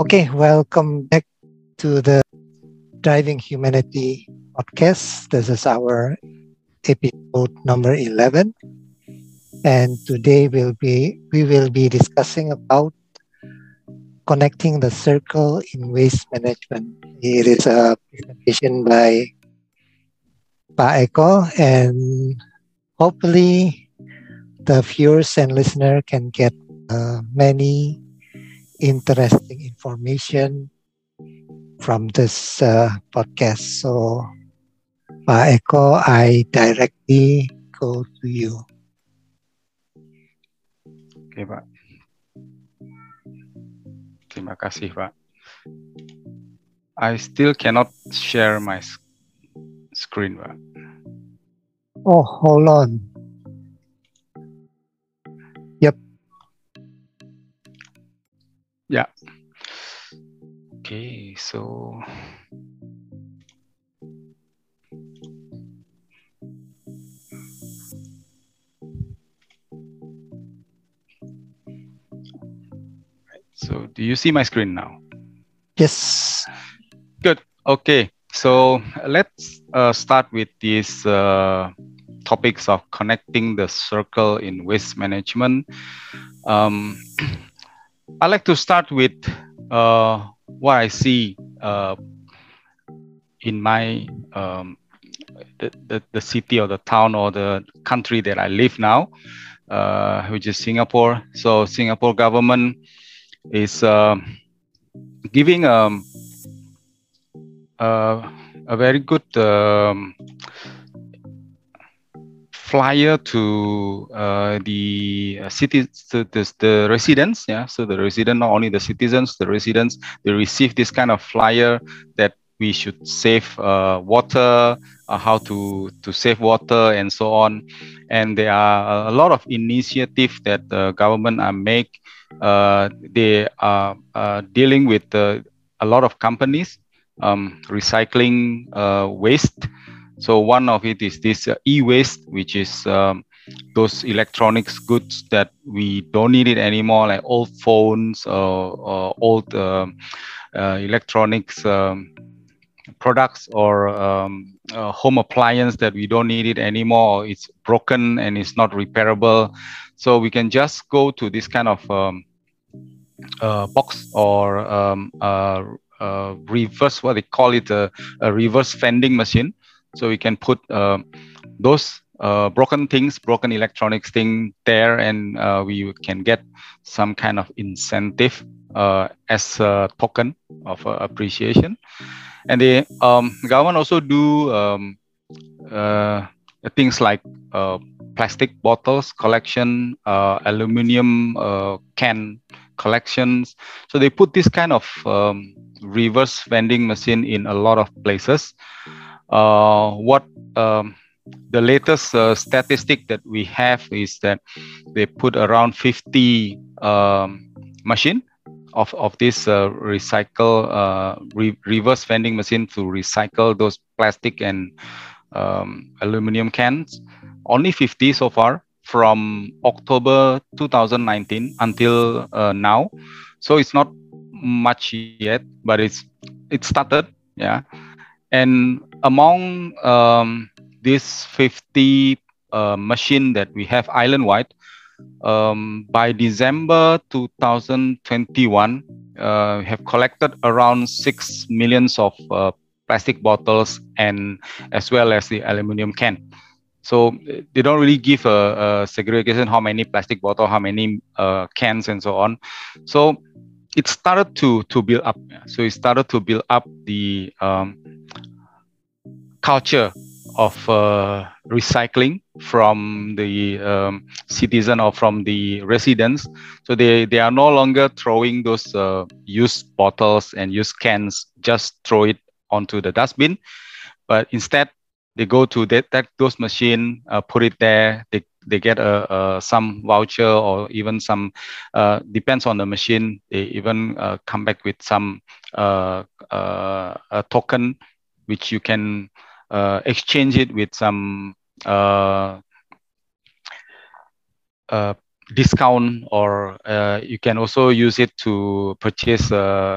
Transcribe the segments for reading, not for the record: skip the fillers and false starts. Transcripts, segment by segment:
Okay, welcome back to the Driving Humanity podcast. This is our episode number 11, and today we will be discussing about connecting the circle in waste management. It is a presentation by Pa Eko, and hopefully the viewers and listener can get many interesting information from this podcast. So Pak Eko, I directly go to you. Oke, Pak. Terima kasih, Pak. I still cannot share my screen, Pak. Oh, hold on. Yep. Yeah. Okay, so do you see my screen now? Yes. Good. Okay, so let's start with these topics of connecting the circle in waste management. I'd like to start with what I see in my the city or the town or the country that I live now, which is Singapore. So Singapore government is giving a very good flyer to the cities, to the residents. Yeah, so the resident, not only the citizens, the residents, they receive this kind of flyer that we should save water, how to save water, and so on. And there are a lot of initiatives that the government are make. They are dealing with a lot of companies recycling waste. So one of it is this e-waste, which is those electronics goods that we don't need it anymore, like old phones or old electronics products or home appliance that we don't need it anymore, or it's broken and it's not repairable. So we can just go to this kind of box or reverse, what they call it, a reverse vending machine. So we can put those broken things, broken electronics thing there, and we can get some kind of incentive as a token of appreciation. And the government also do things like plastic bottles collection, aluminum can collections. So they put this kind of reverse vending machine in a lot of places. What the latest statistic that we have is that they put around 50 machine of this recycle reverse vending machine to recycle those plastic and aluminum cans. Only 50 so far from October 2019 until now. So it's not much yet, but it started, yeah. And among this 50 machine that we have island-wide, by December 2021, we have collected around 6 millions of plastic bottles and as well as the aluminum can. So they don't really give a segregation, how many plastic bottle, how many cans and so on. So it started to build up. So it started to build up the culture of recycling from the citizen or from the residents. So they are no longer throwing those used bottles and used cans, just throw it onto the dustbin. But instead, they go to those machine, put it there. They get some voucher or even some, depends on the machine. They even come back with some a token, which you can exchange it with some discount, or you can also use it to purchase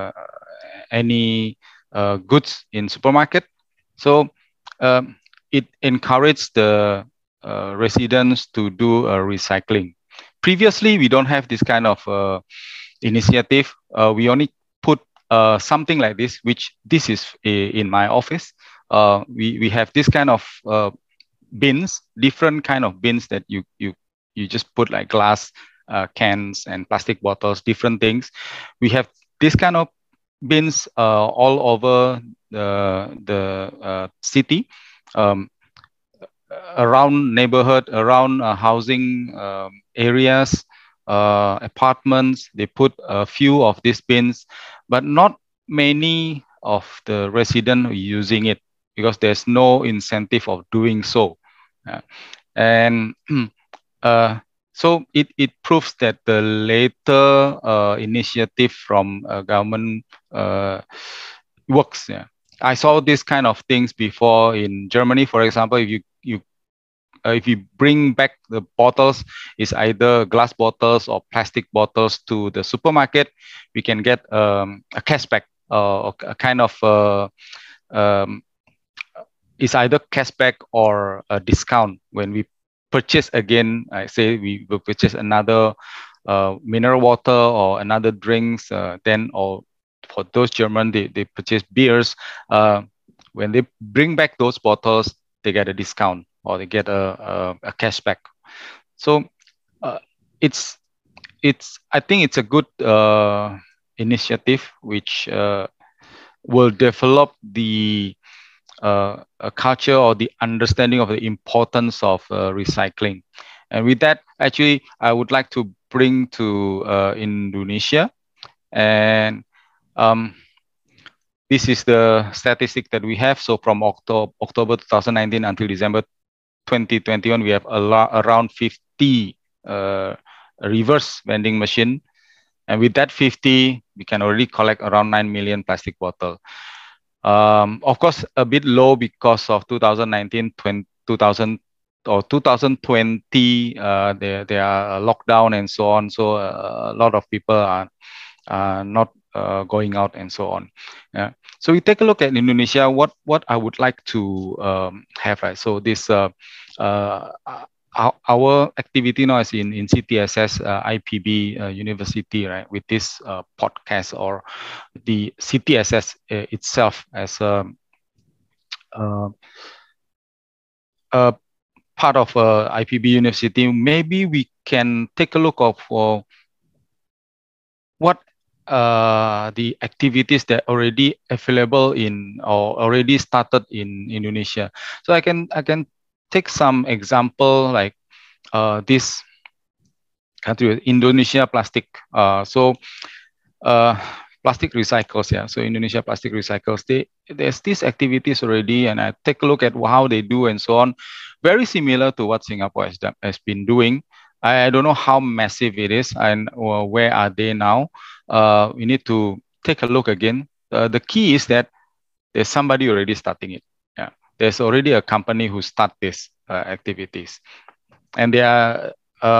any goods in supermarket. So it encourages the residents to do recycling. Previously, we don't have this kind of initiative. We only put something like this, which this is in my office. We have this kind of bins, different kind of bins that you just put like glass cans and plastic bottles, different things. We have this kind of bins all over the city, um, around neighborhood, around housing areas, apartments. They put a few of these bins, but not many of the residents using it because there's no incentive of doing so. And so it proves that the later initiative from government works. Yeah. I saw this kind of things before in Germany, for example. If you bring back the bottles, it's either glass bottles or plastic bottles to the supermarket, we can get a cashback, or a kind of um, it's either cashback or a discount when we purchase again. I say we will purchase another mineral water or another drinks, then, or for those German, they purchase beers. When they bring back those bottles, they get a discount or they get a cashback. So uh, it's I think it's a good initiative which will develop the a culture or the understanding of the importance of recycling. And with that, actually, I would like to bring to Indonesia. And this is the statistic that we have. So from October 2019 until December 2021, we have around 50 reverse vending machine. And with that 50, we can already collect around 9 million plastic bottles. Of course, a bit low because of 2019, 2000 or 2020, there are lockdown and so on. So a lot of people are not going out and so on. Yeah. So we take a look at Indonesia. What I would like to have, right? So this our activity now is in CTSS IPB University, right? With this podcast, or the CTSS itself as uh, a part of IPB University. Maybe we can take a look of what the activities that already available in or already started in Indonesia. So I can take some example like this country, Indonesia Plastic. Plastic recycles, yeah. So Indonesia Plastic Recycles, there's these activities already, and I take a look at how they do and so on. Very similar to what Singapore has been doing. I don't know how massive it is and where are they now. We need to take a look again. The key is that there's somebody already starting it. Yeah, there's already a company who start this activities, and they are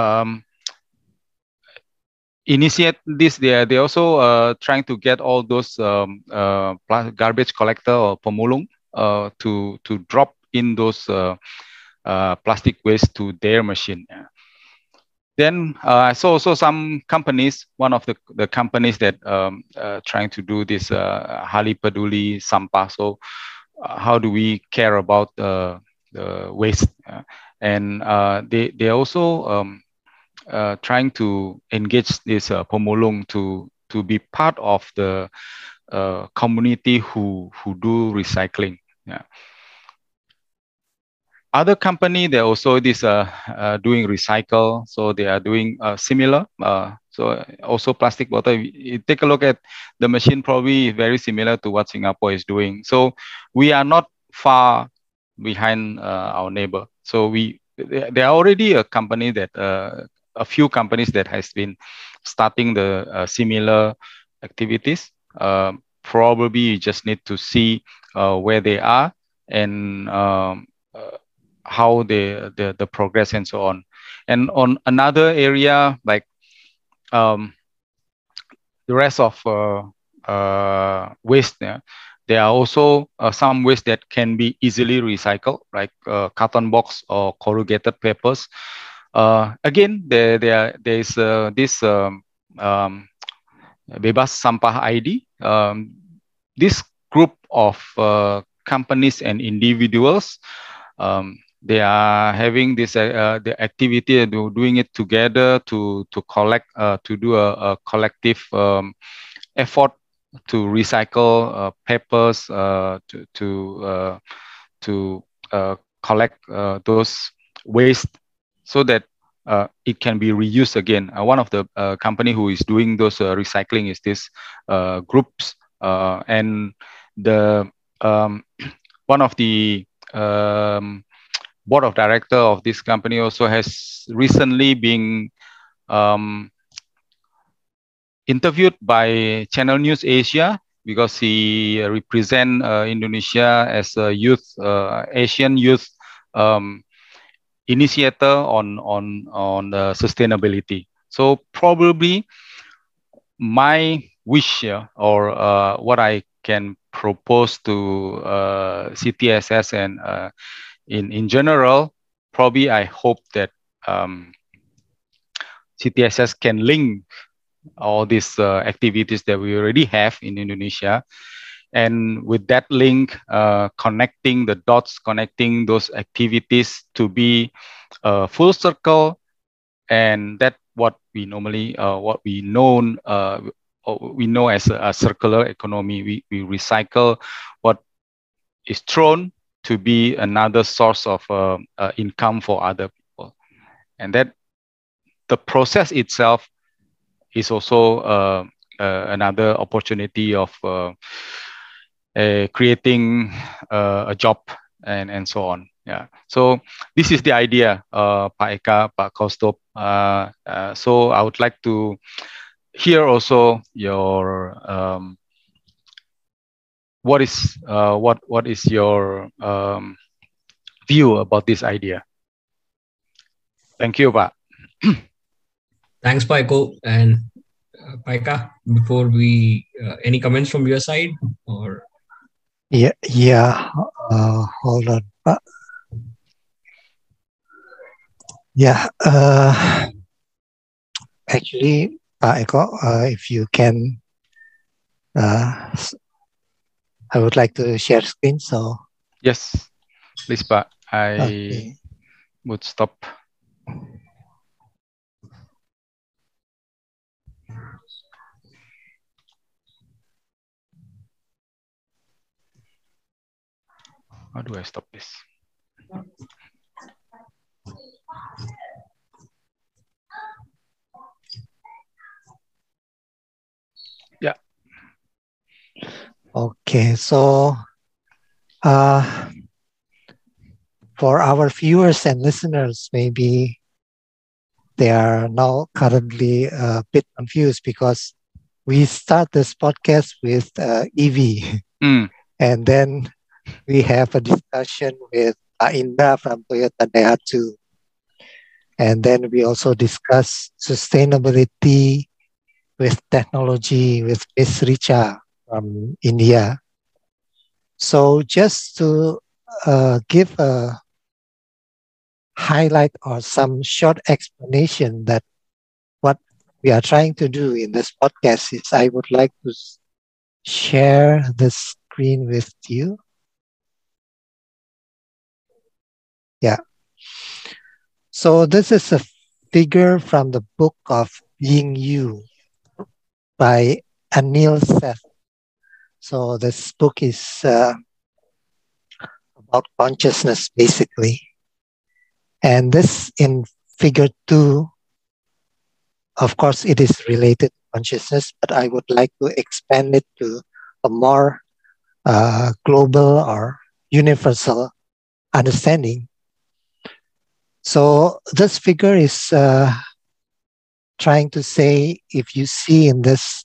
initiate this. They also trying to get all those garbage collector or pemulung to drop in those plastic waste to their machine. Then I saw also some companies. One of the companies that trying to do this Hali Peduli Sampah. So how do we care about the waste? And they also trying to engage this pemulung to be part of the community who do recycling. Yeah. Other company, they're also this doing recycle, so they are doing similar. So also plastic bottle. You take a look at the machine, probably very similar to what Singapore is doing. So we are not far behind our neighbor. So there are already a company that a few companies that has been starting the similar activities. Probably you just need to see where they are and how the progress and so on. And on another area, like the rest of waste, there are also some waste that can be easily recycled, like carton box or corrugated papers. Again, there is this Bebas Sampah ID. This group of companies and individuals, they are having this the activity, doing it together to collect, to do a collective effort to recycle papers, to collect those waste so that it can be reused again. One of the company who is doing those recycling is this groups, and the one of the board of director of this company also has recently been interviewed by Channel News Asia, because he represent Indonesia as a youth Asian youth initiator on sustainability. So probably my wish, or what I can propose to CTSS and in general, probably I hope that CTSS can link all these activities that we already have in Indonesia, and with that link, connecting the dots, connecting those activities to be a full circle, and that what we normally what we know as a circular economy. We recycle what is thrown to be another source of income for other people, and that the process itself is also another opportunity of creating a job and so on. Yeah. So this is the idea, Pak Eka, Pak Kaustop. So I would like to hear also your what is your view about this idea. Thank you, Pak. Thanks, Paiko. And Paika, before we, any comments from your side or? Yeah. Hold on. Yeah. Actually, Pak Eko, if you can, I would like to share screen. So yes, please, Pak. I would stop. How do I stop this? Yeah. Okay, so for our viewers and listeners, maybe they are now currently a bit confused because we start this podcast with EV, and then we have a discussion with Indra from Toyota Daihatsu, and then we also discuss sustainability with technology with Miss Richa from India. So just to give a highlight or some short explanation that what we are trying to do in this podcast is, I would like to share the screen with you. Yeah. So this is a figure from the book of Being You by Anil Seth. So this book is about consciousness, basically. And this in figure 2, of course, it is related to consciousness, but I would like to expand it to a more global or universal understanding. So this figure is trying to say, if you see in this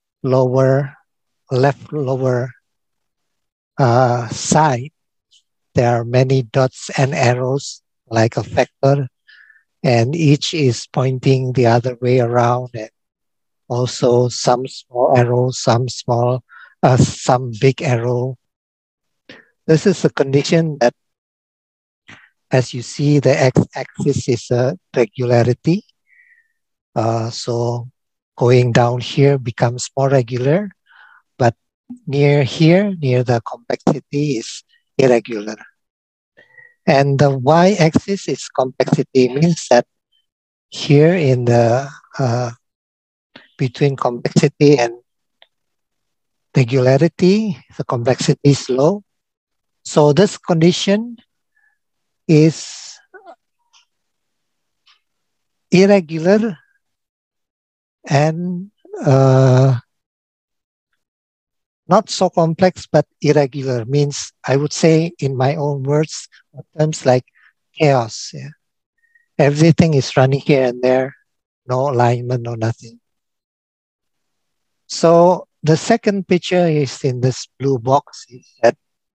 left lower side, there are many dots and arrows like a vector, and each is pointing the other way around, and also some small arrows, some big arrow. This is a condition that, as you see, the x-axis is a regularity. So going down here becomes more regular, but near here, near the complexity, is irregular. And the y-axis is complexity, means that here in the between complexity and regularity, the complexity is low. So this condition is irregular and not so complex, but irregular, means, I would say in my own words, terms like chaos. Yeah. Everything is running here and there, no alignment, no nothing. So the second picture is in this blue box, is that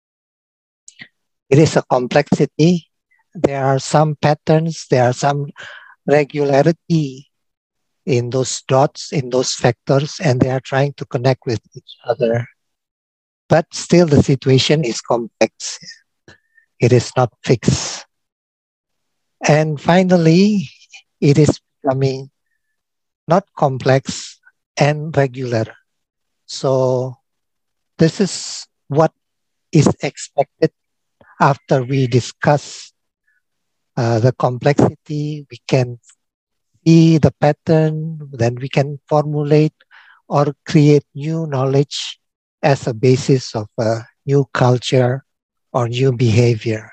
it is a complexity. There are some patterns, there are some regularity in those dots, in those vectors, and they are trying to connect with each other. But still the situation is complex. It is not fixed. And finally, it is becoming not complex and regular. So this is what is expected after we discuss the complexity. We can see the pattern, then we can formulate or create new knowledge as a basis of a new culture or new behavior.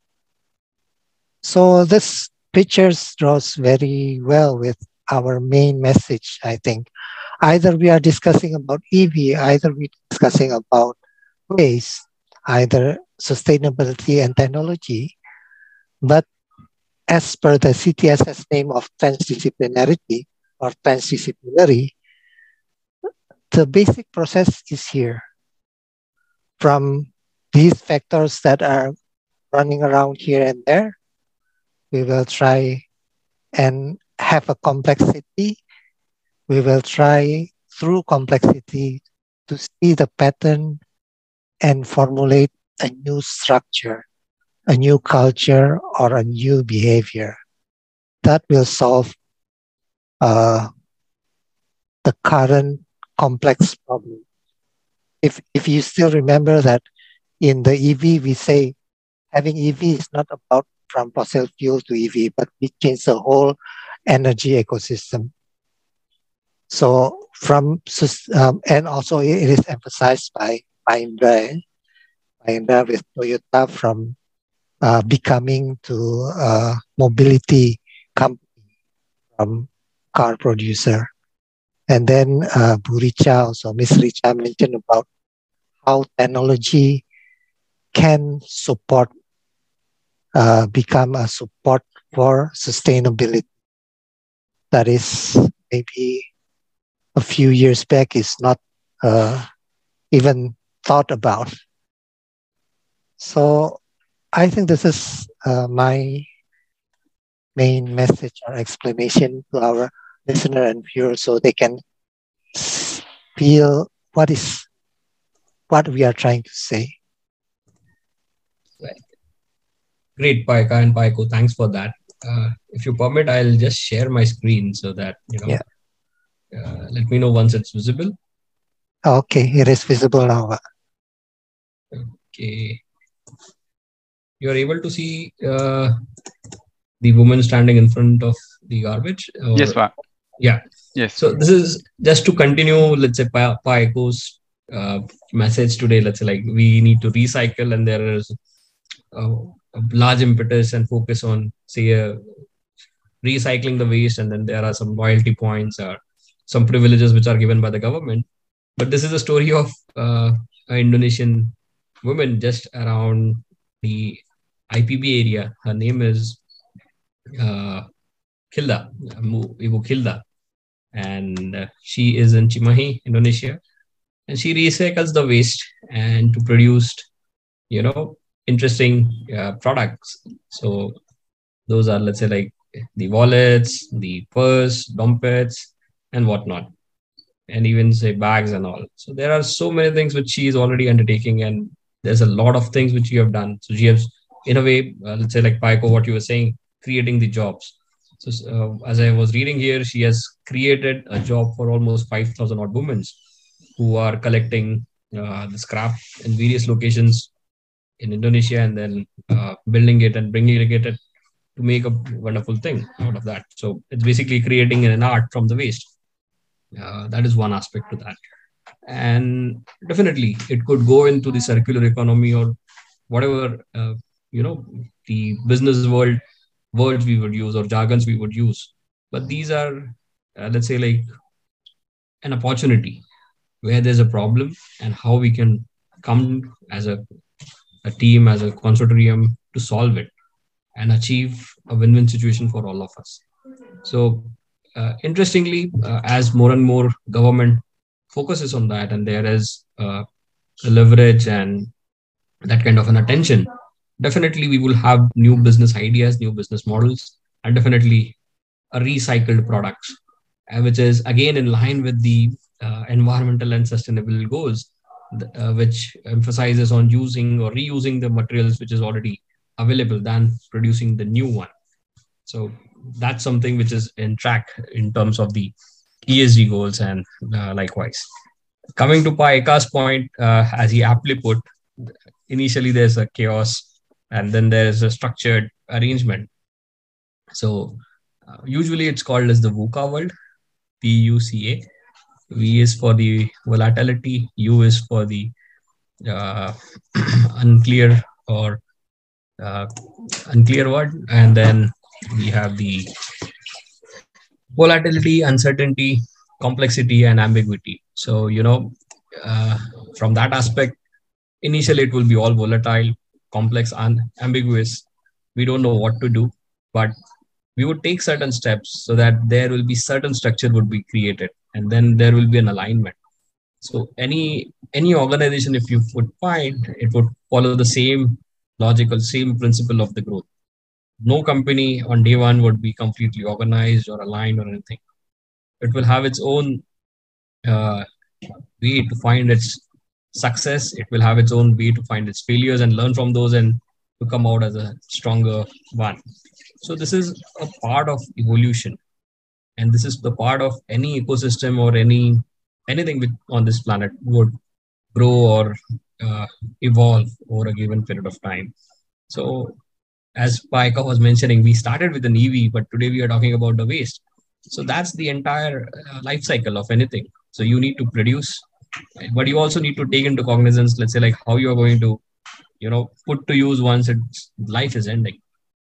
So this picture draws very well with our main message, I think. Either we are discussing about EV, either we're discussing about waste, either sustainability and technology, but as per the CTSS name of transdisciplinarity or transdisciplinary, the basic process is here. From these factors that are running around here and there, we will try and have a complexity. We will try through complexity to see the pattern and formulate a new structure, a new culture, or a new behavior that will solve the current complex problem. If you still remember that in the EV, we say having EV is not about from fossil fuel to EV, but we change the whole energy ecosystem. So and also it is emphasized by Mahindra with Toyota, from becoming to mobility company from car producer. And then Bu Richa, also Ms. Richa mentioned about how technology can support, become a support for sustainability. That is maybe a few years back is not even thought about. So I think this is my main message or explanation to our listener and viewer, so they can feel what we are trying to say. Right. Great, Paika and Paiko. Thanks for that. If you permit, I'll just share my screen so that, Yeah. Let me know once it's visible. Okay, it is visible now. Okay. You're able to see the woman standing in front of the garbage? Or... Yes, ma'am. Yeah. Yes. So this is just to continue, let's say, Paiko's message today. Let's say, like, we need to recycle, and there is a large impetus and focus on, say, recycling the waste, and then there are some loyalty points or some privileges which are given by the government. But this is a story of an Indonesian woman just around the IPB area. Her name is Khilda, Ibu Khilda, and she is in Cimahi, Indonesia, and she recycles the waste and to produce, interesting products. So those are, let's say, like the wallets, the purse, dumpets, and whatnot, and even say bags and all. So there are so many things which she is already undertaking, and there's a lot of things which you have done. So she has, in a way, let's say like Paiko, what you were saying, creating the jobs. So as I was reading here, she has created a job for almost 5,000 odd women who are collecting the scrap in various locations in Indonesia, and then building it and bringing it to make a wonderful thing out of that. So it's basically creating an art from the waste. That is one aspect to that. And definitely it could go into the circular economy or whatever, the business world words we would use or jargons we would use. But these are, let's say, like an opportunity where there's a problem and how we can come as a team, as a consortium to solve it and achieve a win-win situation for all of us. So interestingly, as more and more government focuses on that, and there is a leverage and that kind of an attention, definitely we will have new business ideas, new business models, and definitely a recycled products, which is again in line with the environmental and sustainable goals, which emphasizes on using or reusing the materials which is already available than producing the new one. So that's something which is in track in terms of the ESG goals. And likewise, coming to Paika's point, as he aptly put, initially there's a chaos and then there's a structured arrangement. So usually it's called as the VUCA world, PUCA. V is for the volatility, U is for the uh, unclear or uh, unclear word, and then we have the volatility, uncertainty, complexity, and ambiguity. So from that aspect, initially it will be all volatile, complex, and ambiguous. We don't know what to do, but we would take certain steps so that there will be certain structure would be created, and then there will be an alignment. So any organization, if you would find, it would follow the same logical, same principle of the growth. No company on day one would be completely organized or aligned or anything. It will have its own uh, way to find its success. It will have its own way to find its failures and learn from those and to come out as a stronger one. So this is a part of evolution, and this is the part of any ecosystem or anything on this planet would grow or uh, evolve over a given period of time. So as Paika was mentioning, we started with an EV, but today we are talking about the waste. So that's the entire life cycle of anything. So you need to produce, but you also need to take into cognizance, let's say, like how you are going to, put to use once its life is ending.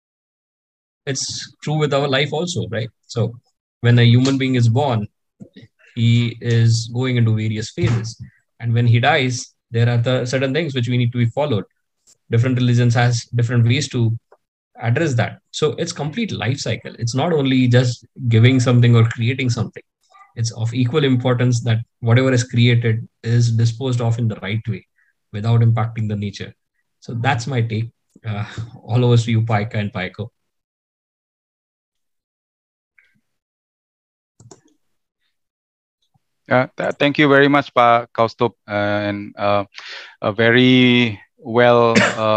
It's true with our life also, right? So when a human being is born, he is going into various phases, and when he dies, there are certain things which we need to be followed. Different religions has different ways to address that. So it's complete life cycle. It's not only just giving something or creating something. It's of equal importance that whatever is created is disposed of in the right way without impacting the nature. So that's my take. All over to you, Paika and Paiko. Thank you very much, Pa Kaustup, and a very well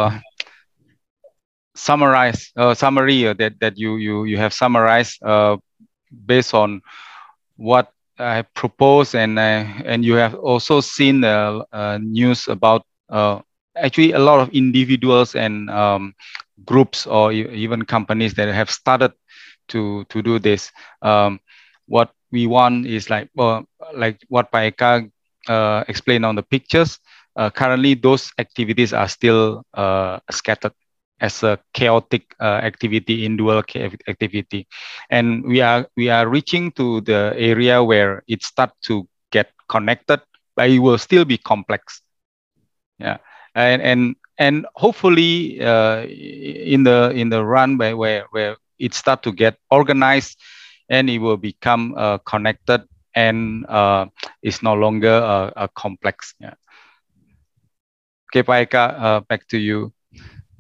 summary that you have summarized based on what I propose, and you have also seen the news about actually a lot of individuals and groups or even companies that have started to do this. What we want is like what Paika explained on the pictures. Currently, those activities are still scattered as a chaotic activity, indual activity, and we are reaching to the area where it starts to get connected, but it will still be complex. Yeah, and hopefully in the run where it start to get organized, and it will become connected, and it's no longer a complex. Yeah. Okay, Paika, back to you.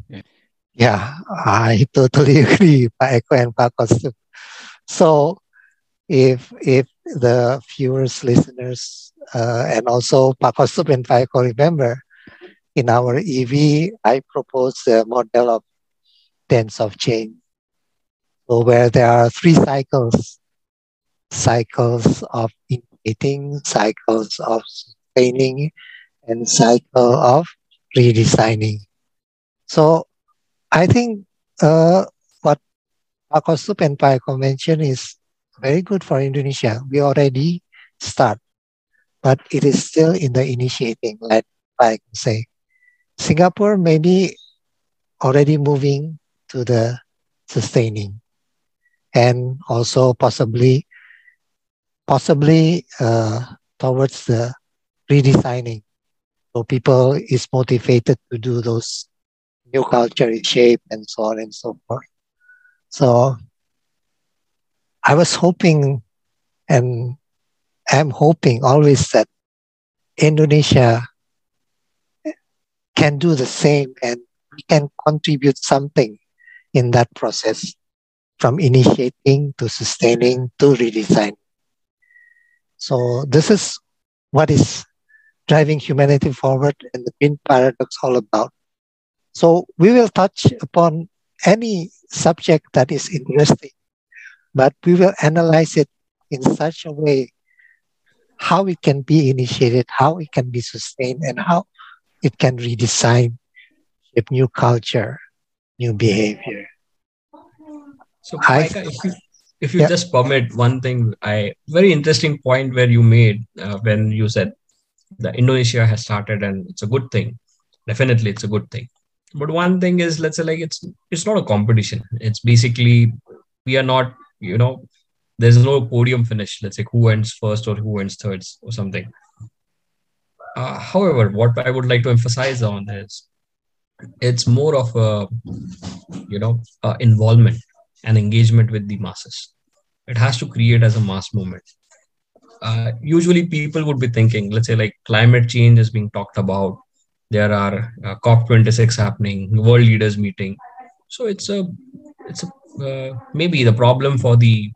Yeah, I totally agree, Pak Eko and Pak Kostum. So if the viewers, listeners, and also Pak Kostum and Pak Eko remember, in our EV, I propose the model of dance of change. So where there are three cycles of innovating, cycles of sustaining, and cycle of redesigning. So I think what Pak Kostup and Pak Eko mentioned is very good for Indonesia. We already start, but it is still in the initiating, like Pak Eko say. Singapore maybe already moving to the sustaining and also possibly towards the redesigning. So people is motivated to do those new culture shape and so on and so forth. So I was hoping and am hoping always that Indonesia can do the same and we can contribute something in that process from initiating to sustaining to redesign. So this is what is driving humanity forward and the Green Paradox all about. So we will touch upon any subject that is interesting, but we will analyze it in such a way how it can be initiated, how it can be sustained, and how it can redesign with new culture, new behavior. So, I Paika, if you yeah just permit one thing, I very interesting point where you made when you said the Indonesia has started and it's a good thing. Definitely, it's a good thing. But one thing is, let's say, like it's not a competition. It's basically we are not, there's no podium finish. Let's say who ends first or who ends third or something. However, what I would like to emphasize on is it's more of a involvement and engagement with the masses. It has to create as a mass movement. Usually people would be thinking, let's say like climate change is being talked about, there are COP26 happening, world leaders meeting. So it's a maybe the problem for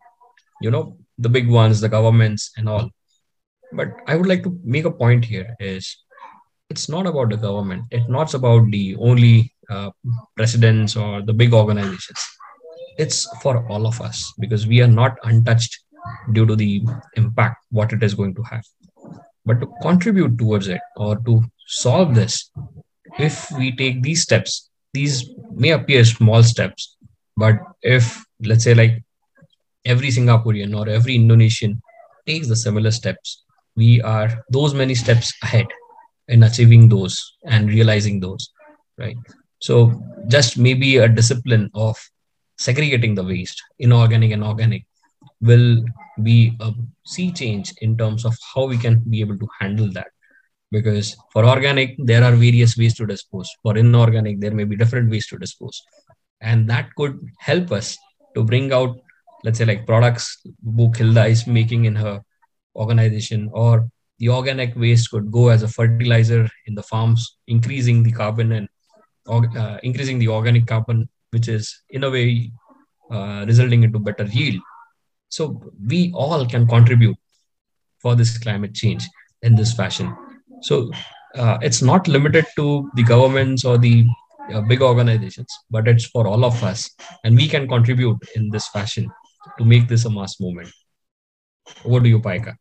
the big ones, the governments and all. But I would like to make a point here is it's not about the government. It's not about the only presidents or the big organizations. It's for all of us because we are not untouched due to the impact what it is going to have. But to contribute towards it or to solve this, if we take these steps, these may appear small steps, but if let's say like every Singaporean or every Indonesian takes the similar steps, we are those many steps ahead in achieving those and realizing those, right? So just maybe a discipline of segregating the waste, inorganic and organic, will be a sea change in terms of how we can be able to handle that. Because for organic, there are various ways to dispose. For inorganic, there may be different ways to dispose. And that could help us to bring out, let's say, like products Book Hilda is making in her organization, or the organic waste could go as a fertilizer in the farms, increasing the carbon and increasing the organic carbon, which is in a way resulting into better yield. So we all can contribute for this climate change in this fashion. So it's not limited to the governments or the big organizations, but it's for all of us, and we can contribute in this fashion to make this a mass movement. Over to you, Paika.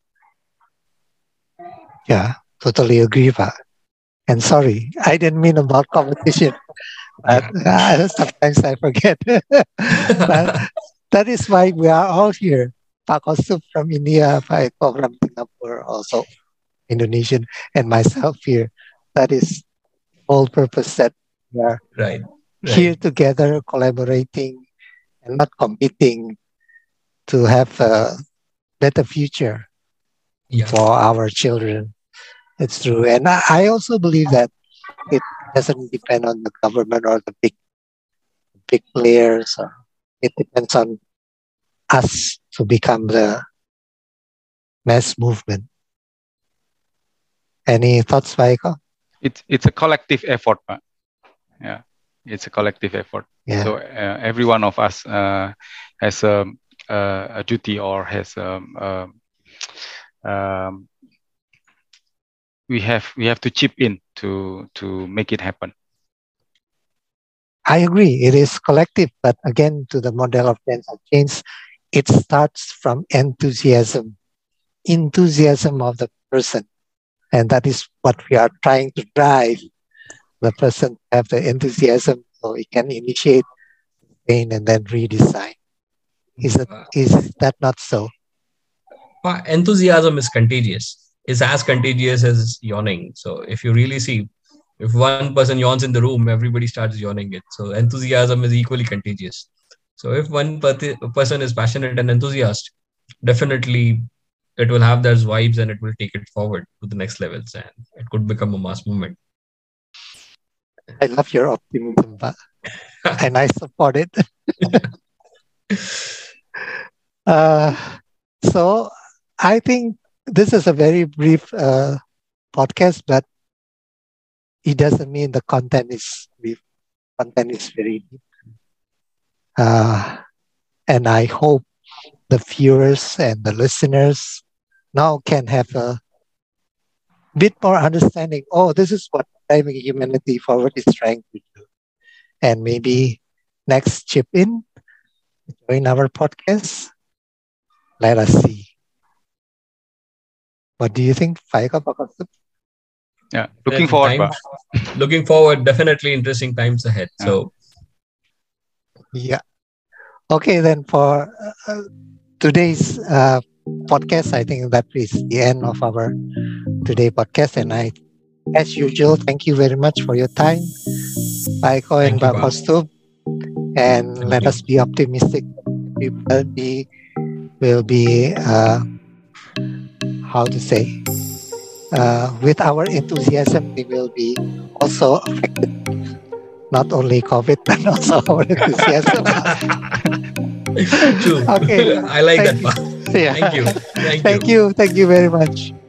yeah totally agree, Pak. And sorry, I didn't mean about competition, but Yeah. sometimes I forget. But that is why we are all here. Pak Kostup from India, Pak Eko from Singapore, also Indonesian, and myself here. That is whole purpose that we are Right. here Right. together, collaborating and not competing to have a better future Yeah. for our children. It's true. And I also believe that it doesn't depend on the government or the big players. Or it depends on us to become the mass movement. Any thoughts, Vaiko? It's a collective effort, Pak. Yeah. It's a collective effort. Yeah. So every one of us has a duty, or has we have to chip in to make it happen. I agree. It is collective, but again, to the model of dance of change, it starts from enthusiasm of the person. And that is what we are trying to drive the person to have the enthusiasm so he can initiate, sustain, and then redesign. Is that not so? Enthusiasm is contagious. It's as contagious as yawning. So if you really see, if one person yawns in the room, everybody starts yawning it. So enthusiasm is equally contagious. So if one person is passionate and enthusiastic, definitely it will have those vibes and it will take it forward to the next levels, and it could become a mass movement. I love your optimism, and I support it. So I think this is a very brief podcast, but it doesn't mean the content is brief. Content is very deep. And I hope the viewers and the listeners now can have a bit more understanding. Oh, this is what Driving Humanity Forward is trying to do. And maybe next chip in, join our podcast. Let us see. What do you think, Faika? Yeah, looking forward. Looking forward, definitely interesting times ahead. Yeah. So, yeah. Okay, then for today's podcast, I think that is the end of our today podcast. And I, as usual, thank you very much for your time, Faika and Pak Kostub. And let us be optimistic. We will be how to say, with our enthusiasm, we will be also affected. Not only COVID, but also our enthusiasm. True. Okay. I like that part. Yeah. Thank you. Thank you very much.